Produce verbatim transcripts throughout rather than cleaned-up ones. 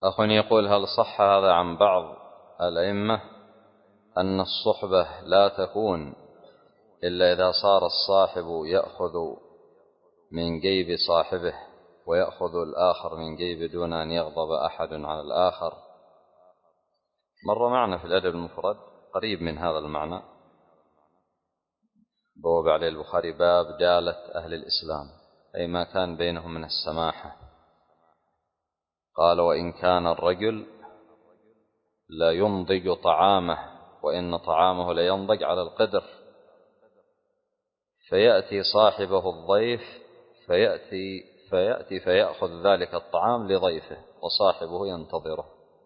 أخ يقول: هل صح هذا عن بعض الأئمة أن الصحبة لا تكون إلا إذا صار الصاحب يأخذ من جيب صاحبه ويأخذ الآخر من جيب دون أن يغضب أحد على الآخر؟ مر معنا في الأدب المفرد قريب من هذا المعنى، بواب عليه البخاري: باب دالة أهل الإسلام، أي ما كان بينهم من السماحة. قال: وإن كان الرجل لا ينضج طعامه، وإن طعامه لا ينضج على القدر، فيأتي صاحبه الضيف فيأتي, فيأتي فيأخذ ذلك الطعام لضيفه وصاحبه ينتظره.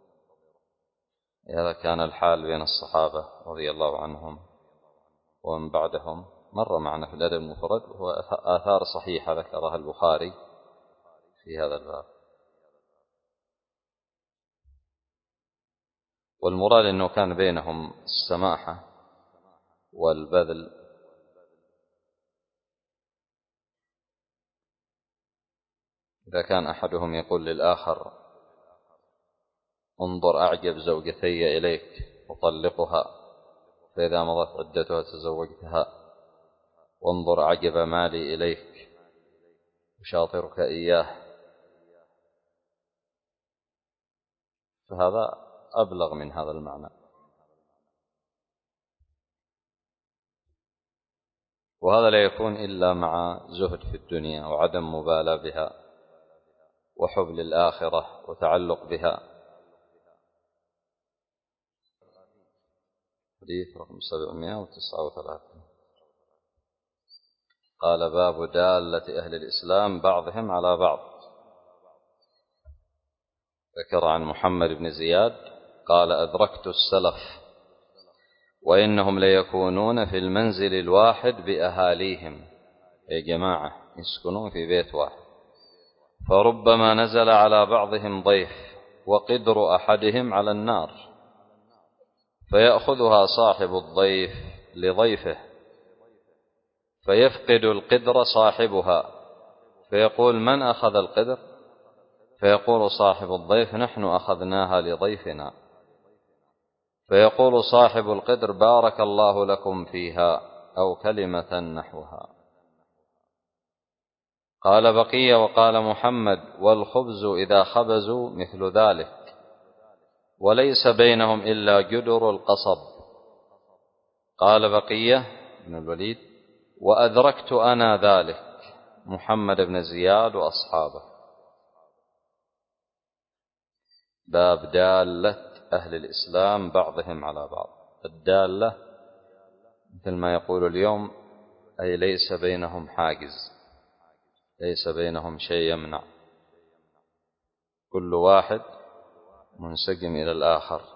هذا كان الحال بين الصحابة رضي الله عنهم ومن بعدهم، مر معنا في الأدب المفرد، وهو آثار صحيحة ذكرها البخاري في هذا الباب. والمراد أنه كان بينهم السماحة والبذل. إذا كان أحدهم يقول للآخر: انظر أعجب زوجتي إليك وطلقها، فإذا مضت عدتها تزوجتها، وانظر أعجب مالي إليك وشاطرك إياه، فهذا أبلغ من هذا المعنى. وهذا لا يكون إلا مع زهد في الدنيا وعدم مبالاة بها وحب للآخرة وتعلق بها. حديث رقم سبعمائة وتسعة وثلاثين. قال: باب دالة أهل الإسلام بعضهم على بعض. ذكر عن محمد بن زياد قال: أدركت السلف وإنهم ليكونون في المنزل الواحد بأهاليهم، يا جماعة يسكنون في بيت واحد، فربما نزل على بعضهم ضيف وقدر أحدهم على النار، فيأخذها صاحب الضيف لضيفه، فيفقد القدر صاحبها، فيقول: من أخذ القدر؟ فيقول صاحب الضيف: نحن أخذناها لضيفنا. فيقول صاحب القدر: بارك الله لكم فيها، أو كلمة نحوها. قال بقية: وقال محمد: والخبز إذا خبزوا مثل ذلك، وليس بينهم إلا جدر القصب. قال بقية بن الوليد: وأدركت أنا ذلك، محمد بن زياد وأصحابه. باب دالة أهل الإسلام بعضهم على بعض. الدالة مثل ما يقول اليوم، أي ليس بينهم حاجز، ليس بينهم شيء يمنع، كل واحد منسجم إلى الآخر.